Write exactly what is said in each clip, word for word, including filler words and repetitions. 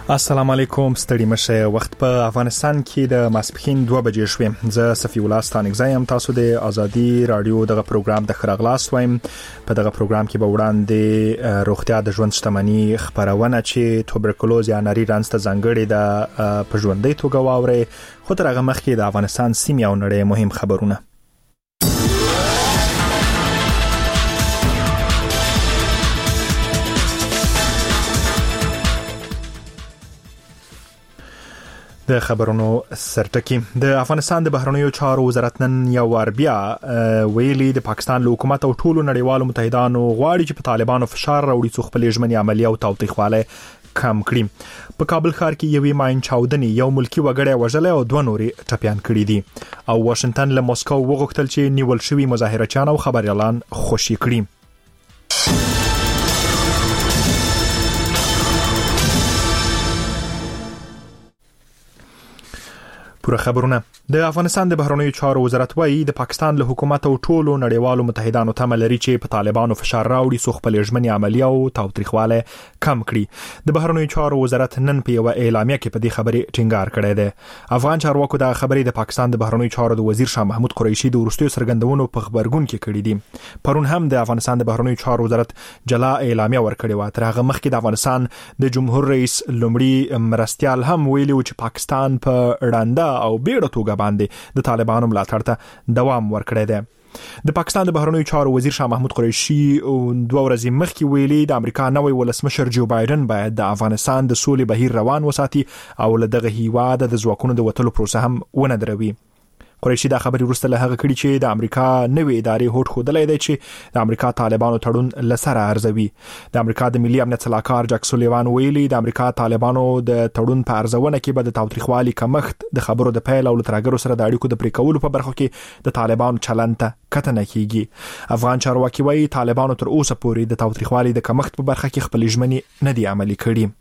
السلام علیکم، ستړي مشه. وخت په افغانستان کې د ماسپښین دوه بجې شوې. زه صفی الله ستانکزایم. تاسو د ازادي رادیو دغه پروګرام د خراغلاس وایم. په دغه پروګرام کې به وړاندې روغتیا د ژوند شتمنۍ خبرونه چې توبرکلوز یا نری رانس ته ځانګړي د په ژوندۍ توګه واوري، خو تر هغه مخکې د افغانستان سیمې او نړۍ مهم خبرونه. د خبرونو سرټکی. د افغانستان د بهرنیو چارو وزارت نن یو وار بیا ویلي د پاکستان له حکومت او ټولو نړیوالو متحدانو غواړي چې په طالبانو فشار راوړي څو خپل ژمنې عملیه او تاوتریخواله کم کړي. په کابل ښار کې یوې ماین چاودنې یو ملکی وګړی وژل او دوه نوري ټپيان کړي دي او واشنگټن له موسکو وغوښتل چې نیول شوی مظاهرچیان او خبريالان خوشي کړي. پوره خبرونه. د افغانستان د بهرنیو چارو وزارت وايي د پاکستان له حکومت او ټولو نړیوالو متحدانو تمه لري چې په طالبانو فشار راوړي څو خپل ژمنې عملیه او تاوتریخواله کم کړي. د بهرنیو چارو وزارت نن په یو اعلامیه کې په دې خبرې ټینګار کړی دی. افغان چارواکو د خبرې د پاکستان د بهرنیو چارو د وزیر شاه محمود قریشي د ورستیو سرګندونو په خبرګون کې کړی دي. پرون هم د افغانستان د بهرنیو چارو وزارت جلا اعلامیه ورکړې و. تر هغه مخکې د افغانستان د جمهور رئیس لومړي مرستيال هم ویلي و چې پاکستان په ړانده او بیړه توګه باندې د طالبانو ملاتړ ته دوام ورکړی دی. د پاکستان د بهرنیو چارو وزیر شاه محمود قریشي دوه ورځې مخکې ویلي د امریکا نوی ولسمشر جو بایدن باید د افغانستان د سولې بهیر روان وساتي او له دغه هیواد د ځواکونو د وټلو پروسه هم ونه دروي. قریشي دا خبري ورسته له هغه کړي چې د امریکا نوې ادارې هوټ خودلې دی چې د امریکا طالبانو تړون لسره ارزوي. د امریکا د ملي امنیت صلاحکار جک سولیوان ویلي د امریکا طالبانو د تړون په ارزونه کې به د تاوتریخوالي کمښت د خبرو د پیل او لترګرو سره د اړیکو د پریکولو په برخه کې د طالبانو چلند ته کتنه کیږي. افغان چارواکي وایي طالبانو تر اوسه پورې د تاوتریخوالي د کمښت په برخه کې خپل ژمنې نه دي عملي کړي.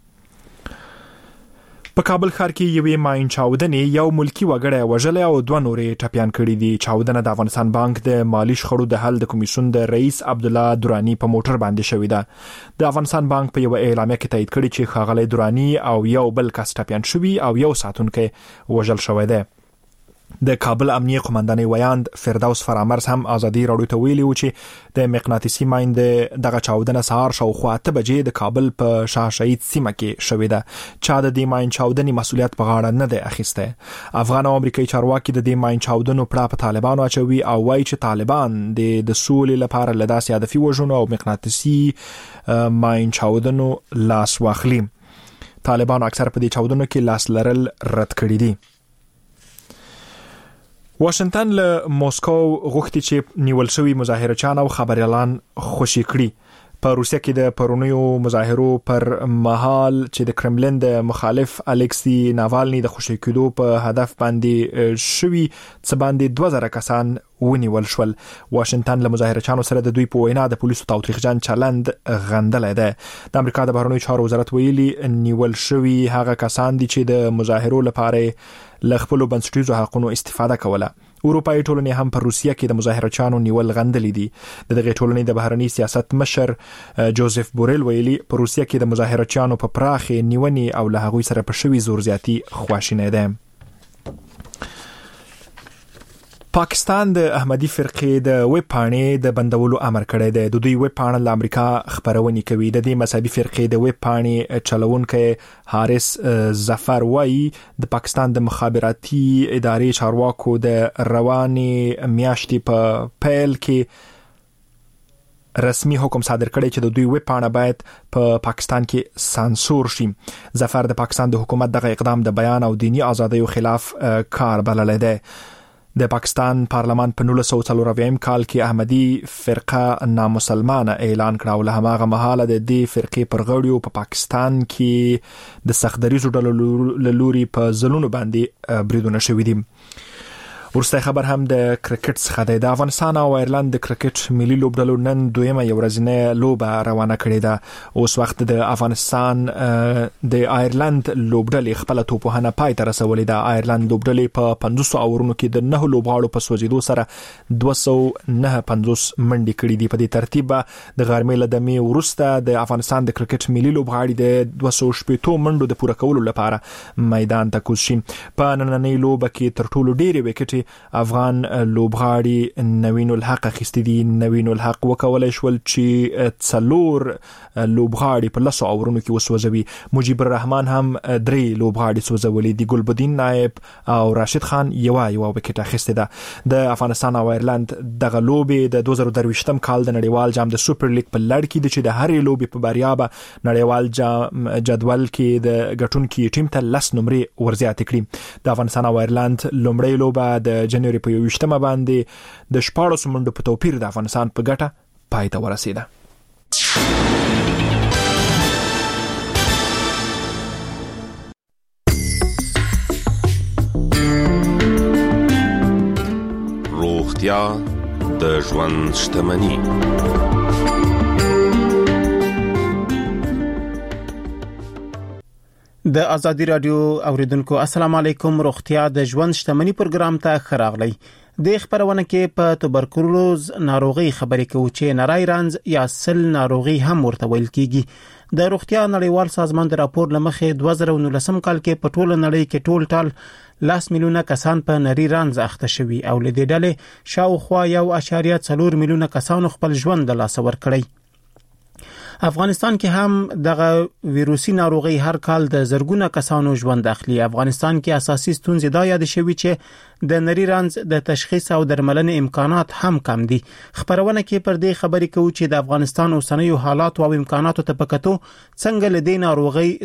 په کابل ښار کې یوې ماین چاودنې یو ملکی وګړی وژل او دوه نورې ټپيان کړي دي. چاودنه د افغانستان بانک د مالی شخړو د حل د کمیسیون د رئیس عبد الله درانی په موټر باندې شوې ده. د افغانستان بانک په یو اعلامیه کې تایید کړی چې ښاغلی درانی او یو بل کس ټپيان شوي او یو ساتونکی وژل شوی دی. د کابل امنیه قومندانۍ ویاند فردوس فرامرز هم ازادي رادیو ته ویلي و چې د مقناطیسي ماین دغه چاودنه سهار شاوخوا اته بجې د کابل په شاه شهید سیمه کې شوې ده. چا د دې ماین چاودنې مسؤلیت په غاړه نه دی اخیسته. افغان او امریکایي چارواکي د دې ماین چاودنو پړه په طالبانو اچوي او وایي چې طالبان د د سولې لپاره له داسې هدفي وژنو او مقناطیسي ماین چاودنو لاس واخلي. طالبان اکثر په دې چاودنو کې لاس لرل رد کړی دي. واشنگټن له موسکو غوښتي چې نیول شوی مظاهرچیان او خبريالان خوشي کړي. په روسیه کې د پرونیو مظاهرو پر مهال چې د کرملین د مخالف الکسی ناوالني د خوشي کېدو په هدف باندې شوی څه باندې دوه زره کسان ونیول شول. واشنگټن له مظاهرچیانو سره د دوی په وینا د پولیسو تاوتریخجن چلند غندلې ده. د امریکا د بهرنیو چارو وزارت ویلي نیول شوی هغه کسان دي چې د مظاهرو لپاره له خپل بنسټیزو حقوقو استفاده کوله. اروپایي ټولنې هم پر روسیه کې د مظاهرچیانو نیول غندلې دي. د دغه ټولنې د بهرنی سیاست مشر جوزف بوریل ویلي په روسیه کې د مظاهرچیانو په پراخه نیونې او له هغوی سره په شوی زور زیاتی خواشینه ده. پاکستان د احمدي فرقې د ویب پاڼې د بندولو امر کړی دی. د دوی ویب پاڼه له امریکا خبرونه کوي. د دې مذهبي فرقې د ویب پاڼې چلوونکی حارث ظفر وايي د پاکستان د مخابراتي ادارې چارواکو د رواني میاشتې په پیل کې رسمي حکم صادر کړی چې د دوی ویب پاڼه باید په پا پاکستان کې سانسور شي. ظفر د پاکستان د حکومت دغه اقدام د بیان او دینی ازادۍ خلاف کار بللی دی. د پاکستان پارلمان په نولس سوه څلور اویایم کال کې احمدي فرقه نامسلمانه اعلان کړه او له هماغه مهاله د دې فرقې پر غړیو په پاکستان کې د سختدریزو ډلو لوري په ځلونو باندې بریدونه شوي دي. ورسته خبر هم د کرکټ څخه دی. د افغانستان او ایرلند د کرکټ ملي لوبډلو نن دویمه یو ورځنۍ لوبه روانه کړې ده. اوس وخت د افغانستان د ایرلند لوبډلې خپل توپخانه پای ته رسولې ده. ایرلند لوبډلې په پنځوس اورونو کې د نه لوبغاړو په سوځیدو سره دوه سوه نه پنځوس منډې کړې دي. په دې ترتیب د غرمې له دمې وروسته د افغانستان د کرکټ ملي لوبغاړي د دوه سوه شپږ منډو د پوره کولو لپاره میدان ته کوز شي. په نننۍ لوبه کې تر ټولو ډېرې وکټې افغان لوبغاړي نوین الحق اخیستي دي. نوین الحق وکولای شول چې څلور لوبغاړي په لسو اورونو کې وسوځوي. مجيب الرحمن هم درې لوبغاړي سوځولي دي. ګلبدین نائب او راشد خان یو یو وکټ اخیسته ده. د افغانستان او ایرلند دغه لوبې د دوه زره درویشتم کال د نړیوال جام د سوپر لیګ په لړ کې د چې د هرې لوبې په بریا به نړیوال جام جدول کې د ګټونکو ټیم ته لس نمرې ورزیات کړي. د افغانستان او ایرلند لومړی لوبه د جنوري په یوویشتمه باندې د شپاړس منډو په توپیر د افغانستان په ګټه پای ته ورسیده. روغتیا د ژوند شتمني. د ازادي رادیو اوریدونکو السلام علیکم. روغتیا د ژوند شتمني پروګرام ته خراغلی. د خبرونه کې په توبرکلوز ناروغي خبرې کوي چې نری رنز یا سل ناروغي هم ورته ویل کیږي. د روغتیا نړیوال سازمان د راپور لمخې دوه زره نولسم کال کې په ټوله نړۍ کې ټول ټال لاس میلیونه کسان په نری رنز اخته شوي او له دې ډلې شاوخوا یو اشاریه څلور میلیونه کسان خپل ژوند د لاسه ورکړي. افغانستان کې هم دغه ویروسي ناروغي هر کال د زرګونه کسانو ژوند اخلي. افغانستان کې اساسي ستونزې دا یاد شوي چې د نری رنز د تشخیص او درملنې امکانات هم کم دي. خبرونه کې پر دې خبرې کوي چې د افغانستان اوسنیو حالات او امکاناتو ته پکتو څنګه له دې ناروغي